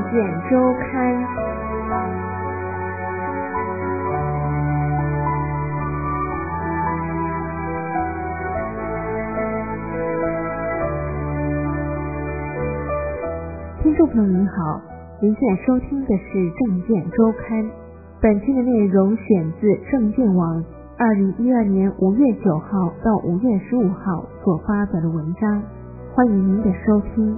见周刊。听众朋友您好，您现在收听的是证件周刊。本期的内容选自证件网2012年5月9号到5月15号所发表的文章，欢迎您的收听。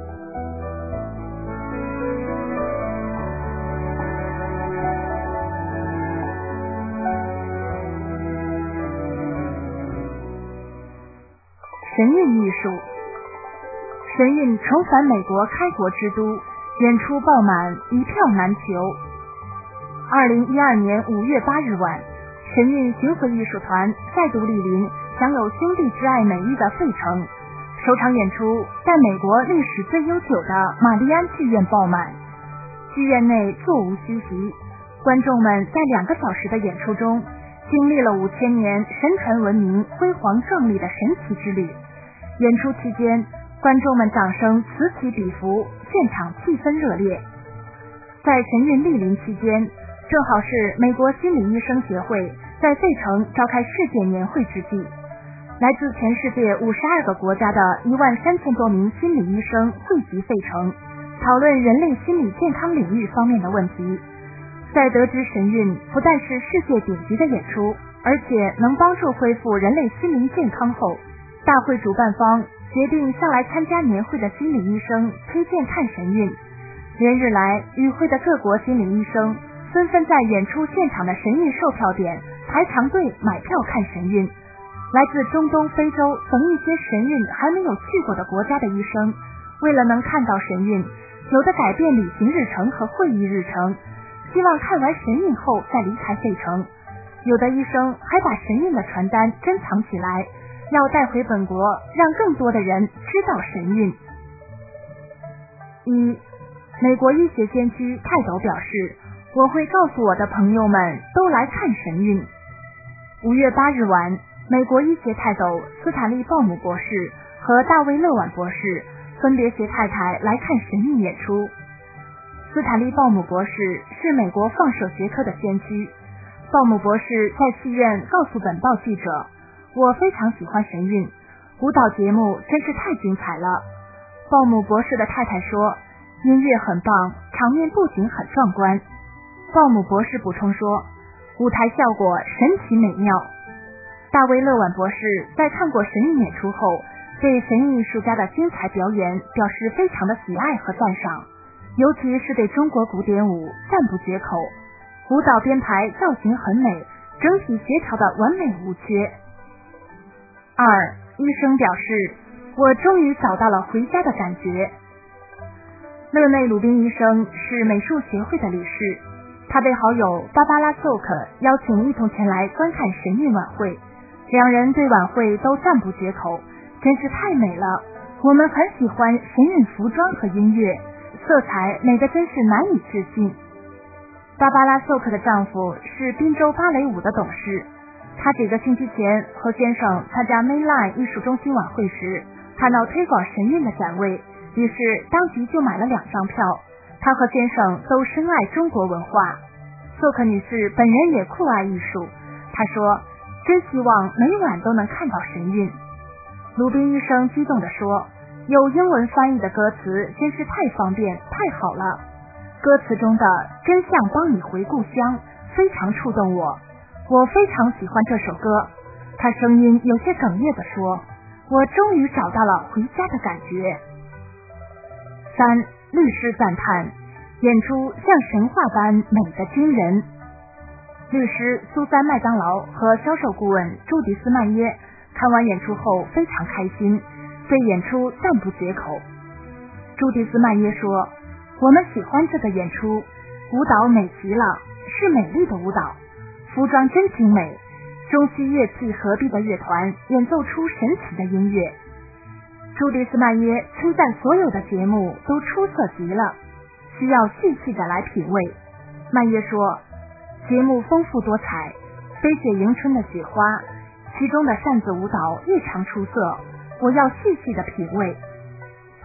神韵艺术。神韵重返美国开国之都，演出爆满，一票难求。2012年5月8日晚，神韵巡回艺术团再度莅临享有兄弟之爱美誉的费城，首场演出在美国历史最悠久的玛丽安剧院爆满，剧院内座无虚席，观众们在2个小时的演出中经历了5000年神传文明辉煌壮丽的神奇之旅。演出期间，观众们掌声此起彼伏，现场气氛热烈。在神韵莅临期间，正好是美国心理医生协会在费城召开世界年会之际，来自全世界52个国家的13000多名心理医生汇集费城，讨论人类心理健康领域方面的问题。在得知神韵不但是世界顶级的演出，而且能帮助恢复人类心灵健康后，大会主办方决定向来参加年会的心理医生推荐看神韵。连日来，与会的各国心理医生纷纷在演出现场的神韵售票点排长队买票看神韵。来自中东、非洲等一些神韵还没有去过的国家的医生，为了能看到神韵，有的改变旅行日程和会议日程，希望看完神韵后再离开费城。有的医生还把神韵的传单珍藏起来，要带回本国，让更多的人知道神韵。1. 美国医学先驱泰斗表示，我会告诉我的朋友们都来看神韵。5月8日晚，美国医学泰斗斯坦利·鲍姆博士和大卫·勒晚博士分别携太太来看神韵演出。斯坦利·鲍姆博士是美国放射学科的先驱。鲍姆博士在戏院告诉本报记者，我非常喜欢神韵，舞蹈节目真是太精彩了。鲍姆博士的太太说，音乐很棒，场面布景很壮观。鲍姆博士补充说，舞台效果神奇美妙。大卫·勒晚博士在看过神韵演出后，对神韵艺术家的精彩表演表示非常的喜爱和赞赏，尤其是对中国古典舞赞不绝口，舞蹈编排造型很美，整体协调的完美无缺。2. 医生表示，我终于找到了回家的感觉。勒内·鲁宾医生是美术协会的理事，他被好友芭芭拉·索克邀请一同前来观看神韵晚会，两人对晚会都赞不绝口，真是太美了，我们很喜欢神韵服装和音乐，色彩美得真是难以置信。芭芭拉·索克的丈夫是宾州芭蕾舞的董事，他几个星期前和先生参加 Mainline 艺术中心晚会时，看到推广神韵的展位，于是当即就买了2张票。他和先生都深爱中国文化，索克女士本人也酷爱艺术，她说，真希望每晚都能看到神韵。鲁宾医生激动地说，有英文翻译的歌词真是太方便太好了，歌词中的真相帮你回故乡非常触动我，我非常喜欢这首歌。他声音有些哽咽地说，我终于找到了回家的感觉。3. 律师赞叹，演出像神话般美得惊人。律师苏珊·麦当劳和销售顾问朱迪斯·曼耶看完演出后非常开心，对演出赞不绝口。朱迪斯·曼耶说，我们喜欢这个演出，舞蹈美极了，是美丽的舞蹈，服装真精美，中西乐器合璧的乐团演奏出神奇的音乐。朱迪斯·曼耶称赞所有的节目都出色极了，需要细细的来品味。曼耶说，节目丰富多彩，飞雪迎春的雪花，其中的扇子舞蹈异常出色，我要细细的品味。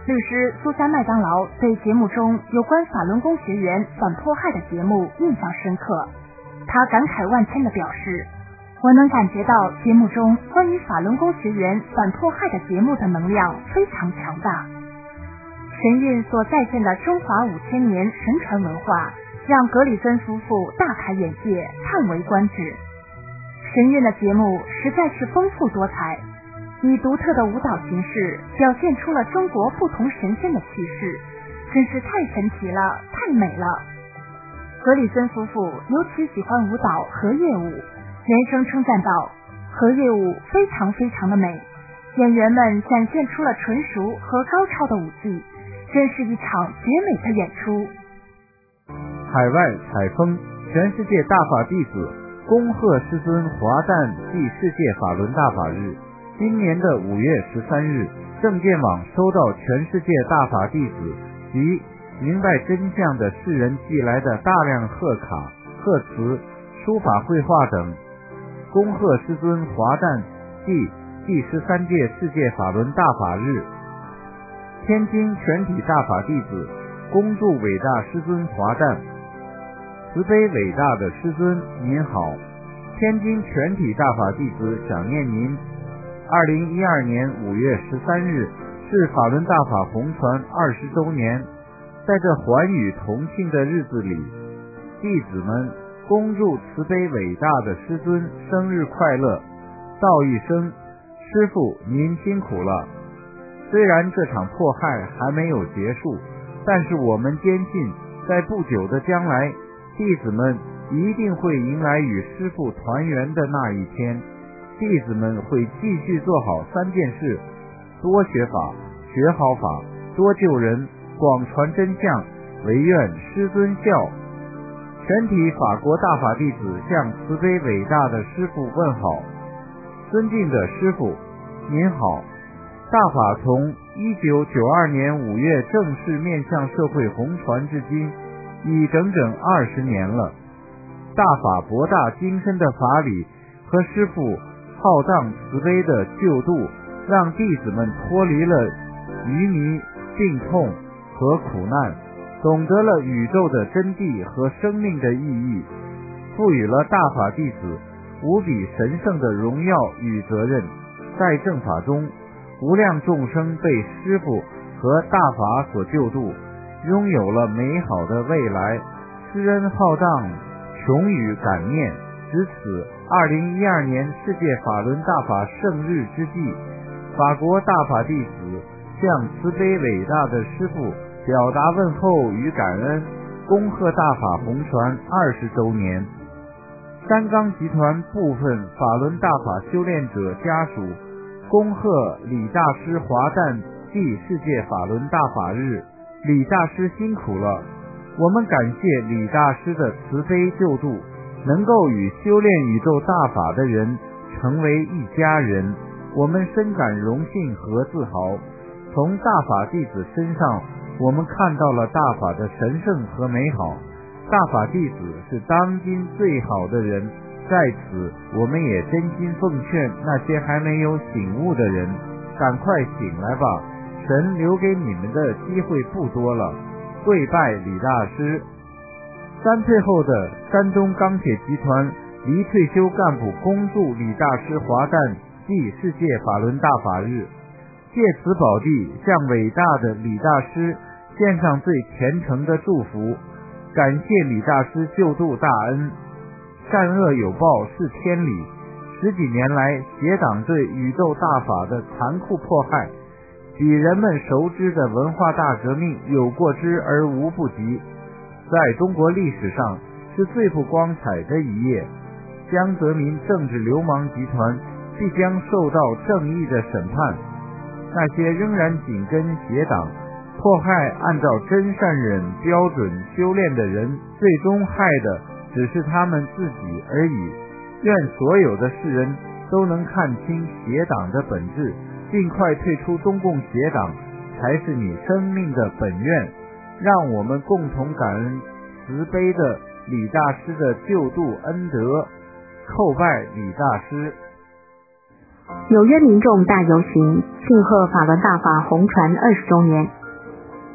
律师苏珊麦当劳对节目中有关法轮功学员反迫害的节目印象深刻，他感慨万千地表示，我能感觉到节目中关于法轮功学员反迫害的节目的能量非常强大。神韵所再现的中华5000年神传文化，让格里森夫妇大开眼界，叹为观止。神韵的节目实在是丰富多彩，以独特的舞蹈形式表现出了中国不同神仙的气势，真是太神奇了，太美了。格里森夫妇尤其喜欢舞蹈和乐舞，连声称赞道，和乐舞非常非常的美，演员们展现出了纯熟和高超的舞技，真是一场绝美的演出。 海外采风，全世界大法弟子恭贺师尊华诞暨世界法轮大法日。今年的5月13日，正见网收到全世界大法弟子及明白真相的世人寄来的大量贺卡、贺词、书法绘画等，恭贺师尊华诞暨第13届世界法轮大法日。天津全体大法弟子恭祝伟大师尊华诞。慈悲伟大的师尊您好，天津全体大法弟子想念您。2012年5月13日是法轮大法红传20周年，在这寰宇同庆的日子里，弟子们恭祝慈悲伟大的师尊生日快乐，道一声师父您辛苦了。虽然这场迫害还没有结束，但是我们坚信在不久的将来，弟子们一定会迎来与师父团圆的那一天。弟子们会继续做好3件事：多学法，学好法，多救人，广传真相，唯愿师尊孝。全体法国大法弟子向慈悲伟大的师父问好。尊敬的师父您好，大法从1992年5月正式面向社会红传至今已整整20年了。大法博大精深的法理和师父浩荡慈悲的救度，让弟子们脱离了愚迷、病痛和苦难，懂得了宇宙的真谛和生命的意义，赋予了大法弟子无比神圣的荣耀与责任。在正法中，无量众生被师父和大法所救度，拥有了美好的未来。施恩浩荡，穷于感念。值此2012年世界法轮大法圣日之际，法国大法弟子向慈悲伟大的师父表达问候与感恩，恭贺大法红传20周年。三纲集团部分法轮大法修炼者家属恭贺李大师华诞暨世界法轮大法日。李大师辛苦了，我们感谢李大师的慈悲救度，能够与修炼宇宙大法的人成为一家人，我们深感荣幸和自豪。从大法弟子身上，我们看到了大法的神圣和美好。大法弟子是当今最好的人，在此我们也真心奉劝那些还没有醒悟的人，赶快醒来吧，神留给你们的机会不多了。跪拜李大师。三退后的山东钢铁集团离退休干部恭祝李大师华诞暨世界法轮大法日，借此宝地向伟大的李大师献上最虔诚的祝福，感谢李大师救度大恩。善恶有报是天理，10几年来邪党对宇宙大法的残酷迫害，比人们熟知的文化大革命有过之而无不及，在中国历史上是最不光彩的一页。江泽民政治流氓集团必将受到正义的审判，那些仍然紧跟邪党迫害按照真善忍标准修炼的人，最终害的只是他们自己而已。愿所有的世人都能看清邪党的本质，尽快退出中共邪党，才是你生命的本愿。让我们共同感恩慈悲的李大师的救度恩德，叩拜李大师。 纽约民众大游行庆贺法轮大法红传20周年。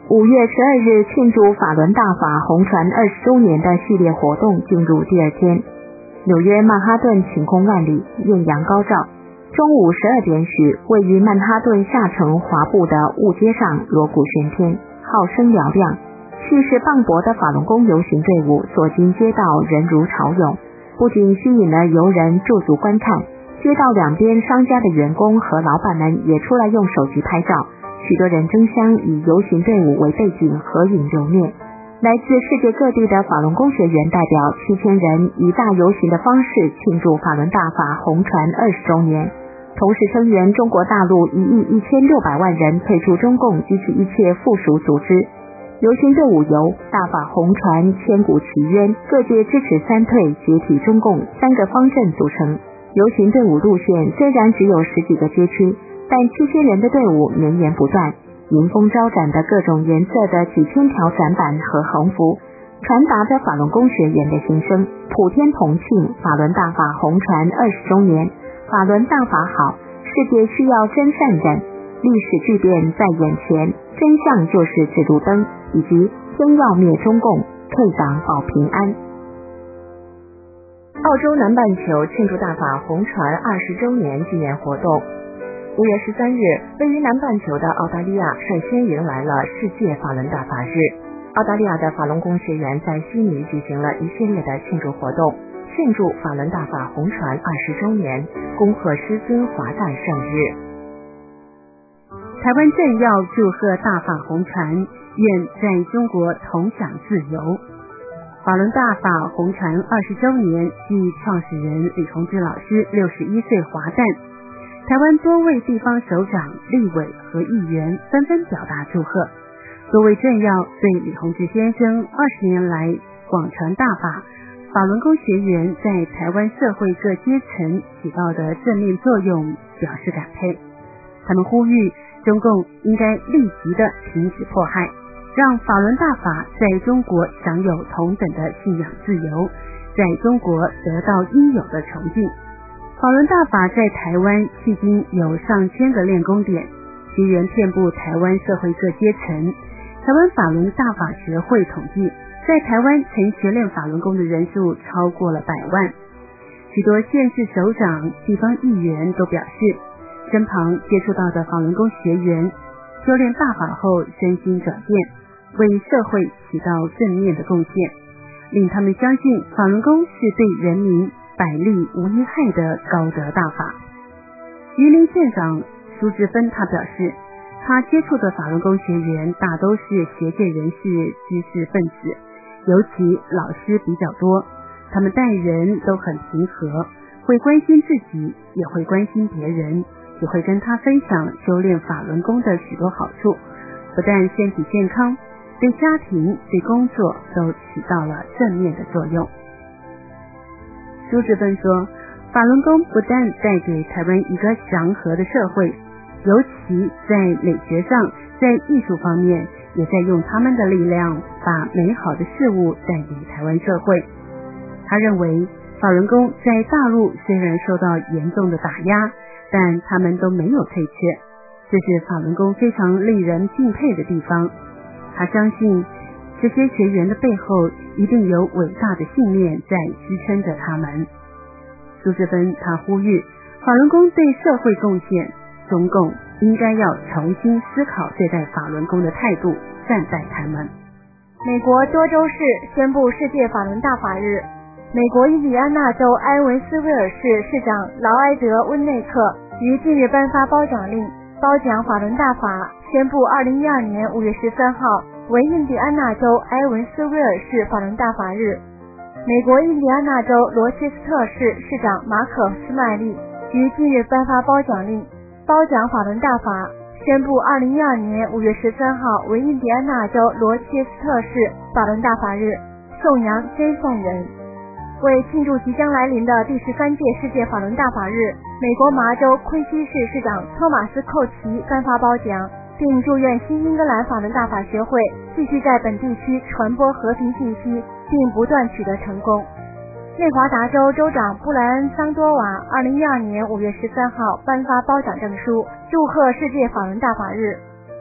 5月12日庆祝法轮大法红传20周年的系列活动进入第二天。纽约曼哈顿晴空万里，艳阳高照。中午12点许，位于曼哈顿下城华埠的雾街上锣鼓喧天，号声嘹亮。气势磅礴的法轮功游行队伍所经街道人如潮涌，不仅吸引了游人驻足观看，街道两边商家的员工和老板们也出来用手机拍照，许多人争相以游行队伍为背景合影留念。来自世界各地的法轮功学员代表7000人以大游行的方式庆祝法轮大法红传20周年，同时声援中国大陆1亿1600万人退出中共及其一切附属组织。游行队伍由大法红传、千古祈愿、各界支持三退、解体中共3个方阵组成。游行队伍路线虽然只有10几个街区，但7000人的队伍绵延不断，迎风招展的各种颜色的几千条展板和横幅，传达着法轮功学员的心声，普天同庆法轮大法红传20周年，法轮大法好，世界需要真善人，历史巨变在眼前，真相就是指路灯，以及天要灭中共，退党保平安。澳洲南半球庆祝大法红传20周年纪念活动。5月13日，位于南半球的澳大利亚率先迎来了世界法轮大法日。澳大利亚的法轮功学员在悉尼举行了一系列的庆祝活动，庆祝法轮大法红传20周年，恭贺师尊华诞圣日。 台湾政要祝贺大法红传，愿在中国同享自由。法轮大法红传20周年暨创始人李洪志老师61岁华诞，台湾多位地方首长、立委和议员纷纷表达祝贺。多位政要对李洪志先生20年来广传大法、法轮功学员在台湾社会各阶层起到的正面作用表示感佩。他们呼吁中共应该立即的停止迫害，让法轮大法在中国享有同等的信仰自由，在中国得到应有的崇敬。法轮大法在台湾迄今有上千个练功点，学员遍布台湾社会各阶层。台湾法轮大法学会统计，在台湾曾学练法轮功的人数超过了100万。许多县市首长、地方议员都表示，身旁接触到的法轮功学员修炼大法后身心转变，为社会起到正面的贡献，令他们相信法轮功是对人民百利无一害的高德大法。云林县长苏志芬他表示，他接触的法轮功学员大都是学界人士、知识分子，尤其老师比较多，他们待人都很平和，会关心自己，也会关心别人，也会跟他分享修炼法轮功的许多好处，不但身体健康，对家庭、对工作都起到了正面的作用。苏志芬说，法轮功不但带给台湾一个祥和的社会，尤其在美学上，在艺术方面，也在用他们的力量把美好的事物带给台湾社会。他认为法轮功在大陆虽然受到严重的打压，但他们都没有退却，这是法轮功非常令人敬佩的地方。他相信这些学员的背后一定有伟大的信念在支撑着他们。苏志芬他呼吁法轮功对社会贡献，中共应该要重新思考对待法轮功的态度，善待他们。 美国多州市宣布世界法轮大法日。美国印第安纳州埃文斯威尔市市长劳埃德·温内克于近日颁发褒奖令，褒奖法轮大法，宣布2012年5月13号为印第安纳州埃文斯威尔市法轮大法日。美国印第安纳州罗切斯特市市长马可·斯麦利于近日颁发褒奖令，褒奖法轮大法，宣布2012年5月13号为印第安纳州罗切斯特市法轮大法日，颂扬真善人。为庆祝即将来临的第13届世界法轮大法日，美国麻州昆西市市长托马斯·寇奇颁发褒奖，并祝愿新英格兰法轮大法学会继续在本地区传播和平信息，并不断取得成功。内华达州州长布莱恩·桑多瓦2012年5月13号颁发褒奖证书，祝贺世界法轮大法日。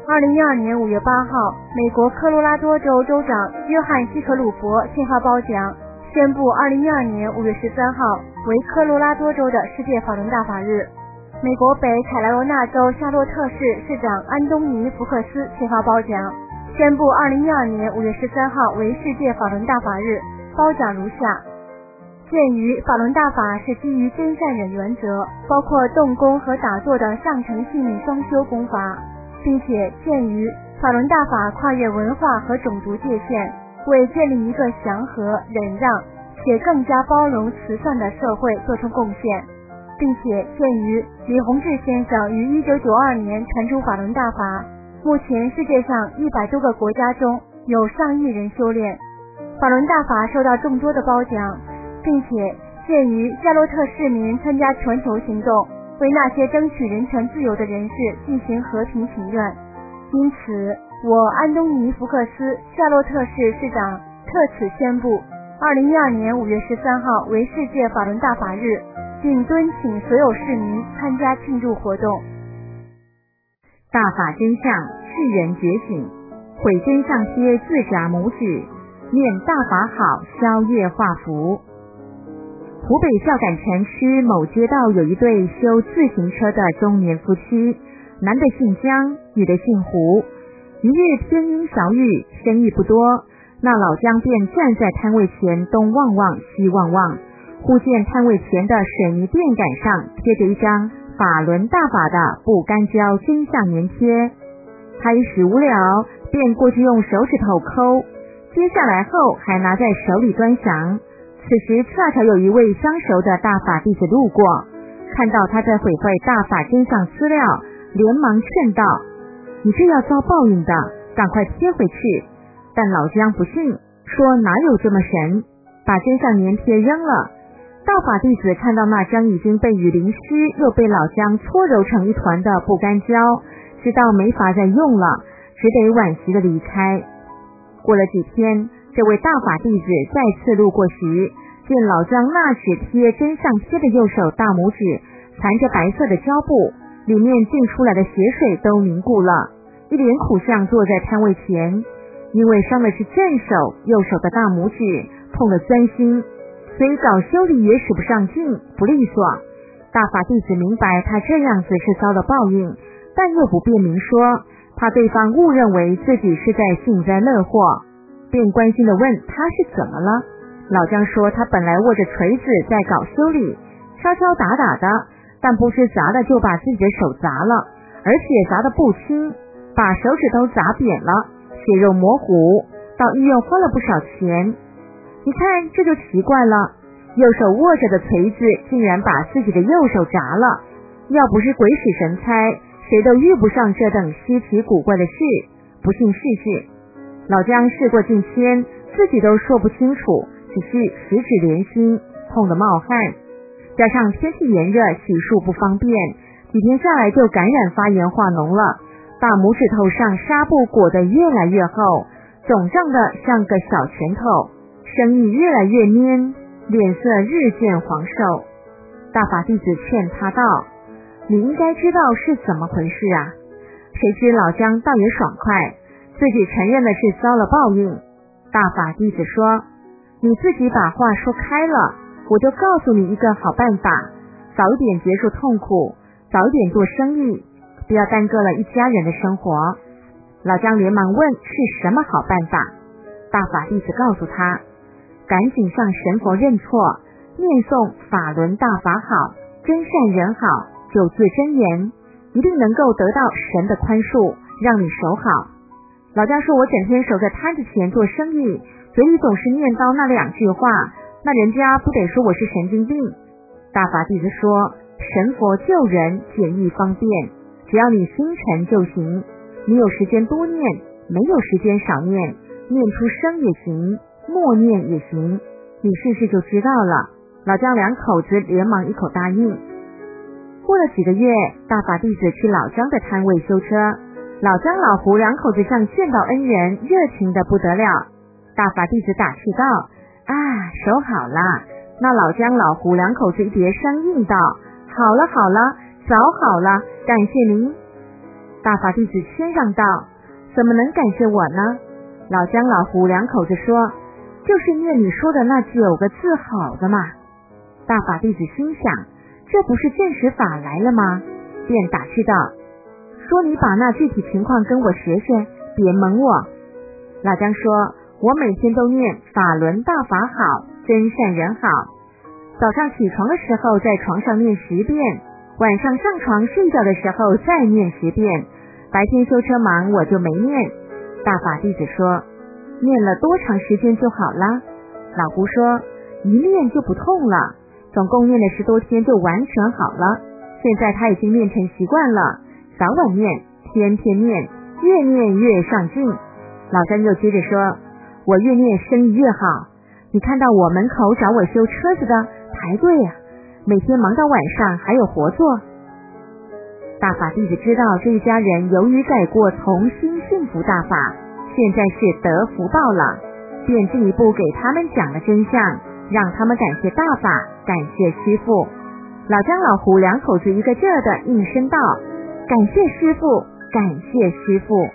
2012年5月8号，美国科罗拉多州州长约翰希克鲁佛签发褒奖，宣布2012年5月13号为科罗拉多州的世界法轮大法日。美国北卡罗来纳州夏洛特市市长安东尼福克斯签发褒奖，宣布2012年5月13号为世界法轮大法日。褒奖如下：鉴于法轮大法是基于真善忍原则，包括动功和打坐的上乘性命双修功法，并且鉴于法轮大法跨越文化和种族界限，为建立一个祥和、忍让且更加包容慈善的社会做出贡献，并且鉴于李洪志先生于1992年传出法轮大法，目前世界上100多个国家中有上亿人修炼，法轮大法受到众多的褒奖，并且鉴于夏洛特市民参加全球行动，为那些争取人权自由的人士进行和平请愿，因此我安东尼福克斯夏洛特市市长特此宣布2012年5月13号为世界法轮大法日，并敦请所有市民参加庆祝活动。 大法真相，世人觉醒，毁真相贴自眨拇指，念大法好，消业化福。湖北孝感城区某街道有一对修自行车的中年夫妻，男的姓姜，女的姓胡。一日天阴小雨，生意不多，那老姜便站在摊位前东望望西望望，忽见摊位前的水泥垫杆上贴着一张法轮大法的不干胶真相粘贴。他一时无聊，便过去用手指头抠，接下来后还拿在手里端详。此时恰巧有一位相熟的大法弟子路过，看到他在毁坏大法真相资料，连忙劝道：你这要遭报应的，赶快贴回去。但老姜不信，说哪有这么神，把真相粘贴扔了。大法弟子看到那张已经被雨淋湿又被老姜搓揉成一团的不干胶，知道没法再用了，只得惋惜地离开。过了几天，这位大法弟子再次路过时，见老姜那只贴真相贴的右手大拇指缠着白色的胶布，里面进出来的血水都凝固了，一脸苦相坐在摊位前。因为伤的是正手，右手的大拇指碰了钻心，所以早修理也使不上劲，不利索。大法弟子明白他这样子是遭了报应，但又不便明说，怕对方误认为自己是在幸灾乐祸，便关心地问他是怎么了。老姜说他本来握着锤子在搞修理，敲敲打打的，但不知砸的就把自己的手砸了，而且砸得不轻，把手指都砸扁了，血肉模糊，到医院花了不少钱。你看这就奇怪了，右手握着的锤子竟然把自己的右手砸了，要不是鬼使神差，谁都遇不上这等稀奇古怪的事，不信试试。老姜事过境迁，自己都说不清楚，只是十指连心，痛得冒汗，加上天气炎热，洗漱不方便，几天下来就感染发炎化脓了，大拇指头上纱布裹得越来越厚，肿胀得像个小拳头，声音越来越蔫，脸色日渐黄瘦。大法弟子劝他道：你应该知道是怎么回事啊。谁知老姜倒也爽快，自己承认的是遭了报应。大法弟子说：你自己把话说开了，我就告诉你一个好办法，早一点结束痛苦，早一点做生意，不要耽搁了一家人的生活。老姜连忙问是什么好办法。大法弟子告诉他，赶紧向神佛认错，念诵法轮大法好，真善人好9字真言，一定能够得到神的宽恕，让你守好。老姜说，我整天守在摊子前做生意，嘴里总是念叨那2句话，那人家不得说我是神经病。大法弟子说，神佛救人简易方便，只要你心诚就行，你有时间多念，没有时间少念，念出声也行，默念也行，你试试就知道了。老姜2口子连忙一口答应。过了几个月，大法弟子去老姜的摊位修车，老姜老胡2口子像见到恩人，热情的不得了。大法弟子打趣道：啊，手好啦。那老姜老胡2口子一叠声应道：好了好了，早好了，感谢您。 大法弟子谦让道：怎么能感谢我呢？老姜老胡两口子说：就是念你说的那9个字好的嘛。大法弟子心想，这不是证实法来了吗？便打趣道：说你把那具体情况跟我学学，别蒙我。老姜说：我每天都念法轮大法好，真善人好。早上起床的时候在床上念10遍，晚上上床睡觉的时候再念10遍，白天修车忙我就没念。大法弟子说：念了多长时间就好了？老胡说：一念就不痛了，总共念了10多天就完全好了。现在他已经练成习惯了，早晚念，天天念，越念越上进。老张又接着说：我越念生意越好，你看到我门口找我修车子的排队啊，每天忙到晚上还有活做。大法弟子知道这一家人由于改过同心信服大法，现在是得福报了，便进一步给他们讲了真相，让他们感谢大法，感谢师父。老姜老胡两口子一个劲儿的应声道：感谢师父，感谢师父。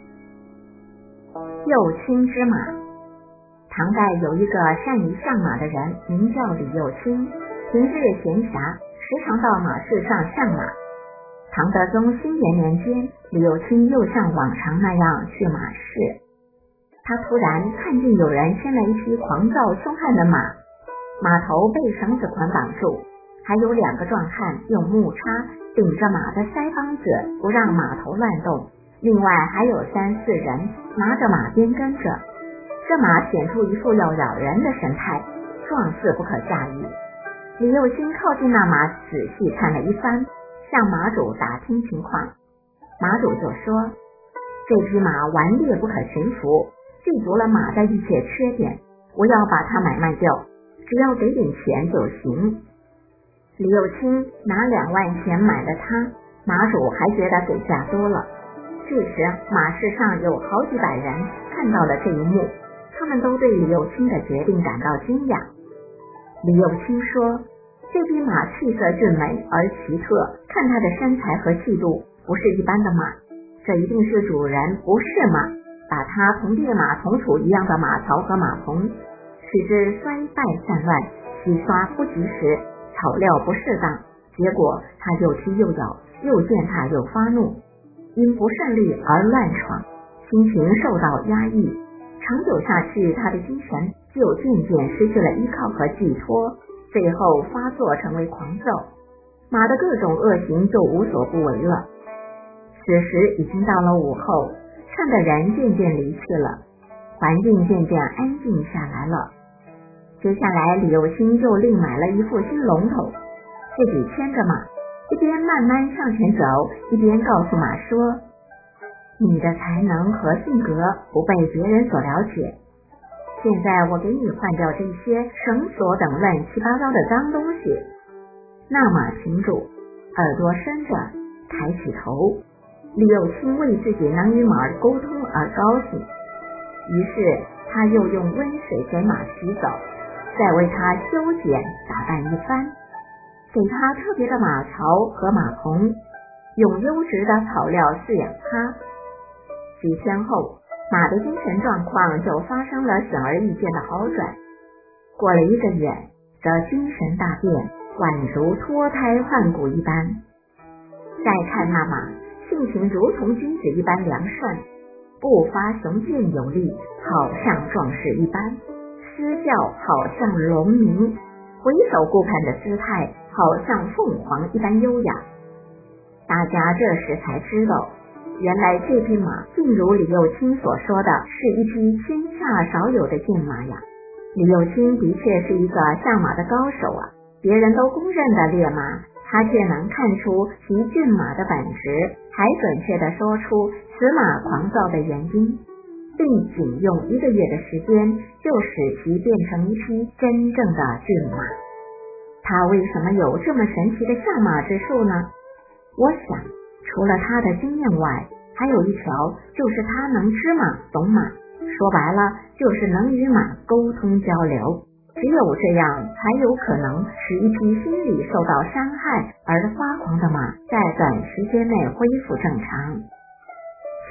右倾之马。唐代有一个善于上马的人，名叫李右倾，平日闲暇，时常到马市上上马。唐德宗兴元年间，李右倾又像往常那样去马市。他突然看见有人牵了一匹狂躁凶悍的马，马头被绳子捆绑住，还有2个壮汉用木叉顶着马的腮帮子，不让马头乱动。另外还有3、4人拿着马鞭跟着，这马显出一副要咬人的神态，状似不可驾驭。李右倾靠近那马，仔细看了一番，向马主打听情况。马主就说：这匹马顽劣不可驯服，记足了马的一切缺点，我要把它买卖掉，只要给点钱就行。李右倾拿2万钱买了它，马主还觉得给价多了。这时马市上有好几百人看到了这一幕，他们都对李右倾的决定感到惊讶。李右倾说：这匹马气色俊美而奇特，看它的身材和气度，不是一般的马，这一定是主人不是马，把它同烈马同处一样的马槽和马棚，使之衰败散乱，洗刷不及时，草料不适当，结果它又踢又咬，又践踏又发怒，因不顺利而乱闯，心情受到压抑，长久下去，他的精神就渐渐失去了依靠和寄托，最后发作成为狂躁，马的各种恶行就无所不为了。此时已经到了午后，看的人渐渐离去了，环境渐渐安静下来了。接下来李右倾就另买了一副新龙头，自己牵着马，一边慢慢向前走，一边告诉马说：你的才能和性格不被别人所了解，现在我给你换掉这些绳索等乱七八糟的脏东西。那马停住，耳朵伸着，抬起头。李右倾为自己能与马儿沟通而高兴，于是他又用温水给马洗澡，再为它修剪打扮一番，给它特别的马槽和马棚，用优质的草料饲养它。几天后，马的精神状况就发生了显而易见的好转。过了1个月，则精神大变，宛如脱胎换骨一般。再看那马，性情如同君子一般良善，步伐雄健有力，好像壮士一般，嘶叫好像龙鸣，回首顾盼的姿态好像凤凰一般优雅。大家这时才知道，原来这匹马竟如李右倾所说的，是一匹天下少有的骏马呀。李右倾的确是一个上马的高手啊，别人都公认的烈马，他却能看出其骏马的本质，还准确地说出此马狂躁的原因，并仅用1个月的时间就使其变成一匹真正的骏马。他为什么有这么神奇的下马之术呢？我想除了他的经验外，还有一条，就是他能知马懂马，说白了就是能与马沟通交流。只有这样，才有可能使一匹心理受到伤害而发狂的马在短时间内恢复正常。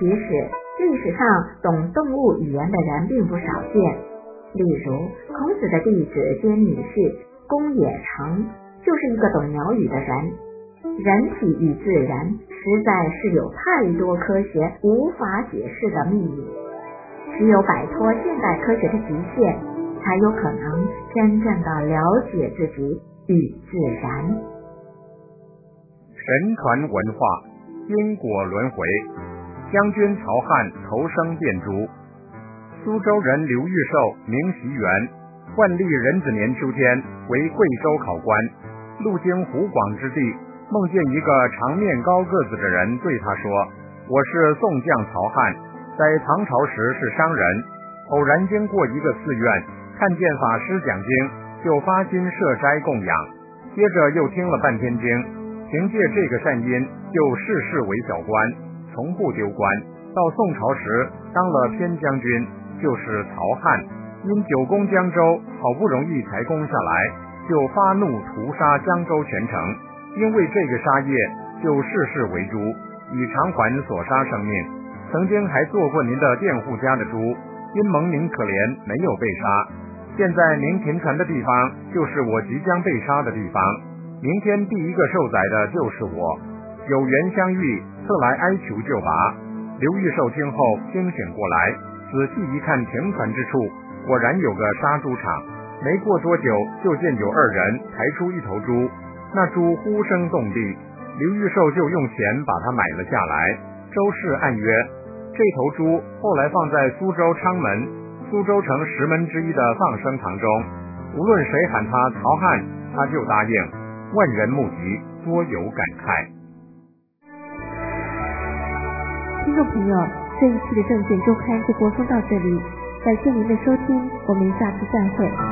其实历史上懂动物语言的人并不少见，例如孔子的弟子兼女婿公冶成就是一个懂鸟语的人。人体与自然实在是有太多科学无法解释的秘密，只有摆脱现代科学的局限，才有可能真正的了解自己与自然。 神传文化，因果轮回。将军曹汉投生汴珠。苏州人刘玉寿名袭元，万历壬子年秋天为贵州考官，路经湖广之地，梦见一个长面高个子的人，对他说：我是宋将曹汉，在唐朝时是商人，偶然经过一个寺院，看见法师讲经，就发心设斋供养，接着又听了半天经，凭借这个善因，就世事为小官，从不丢官。到宋朝时当了偏将军，就是曹汉，因久攻江州，好不容易才攻下来，就发怒屠杀江州全城，因为这个杀业，就世事为猪，以偿还所杀生命。曾经还做过您的佃户家的猪，因蒙您可怜，没有被杀。现在您停船的地方，就是我即将被杀的地方。明天第一个受宰的就是我。有缘相遇，特来哀求救拔。刘玉寿听后惊醒过来，仔细一看停船之处，果然有个杀猪场。没过多久，就见有二人抬出一头猪，那猪呼声动地，刘玉寿就用钱把它买了下来。周氏按约，这头猪后来放在苏州昌门，苏州城10门之一的放生堂中，无论谁喊他曹汉，他就答应。万人目击，多有感慨。 听众朋友，这一期的证件周刊就播送到这里，感谢您的收听，我们下次再会。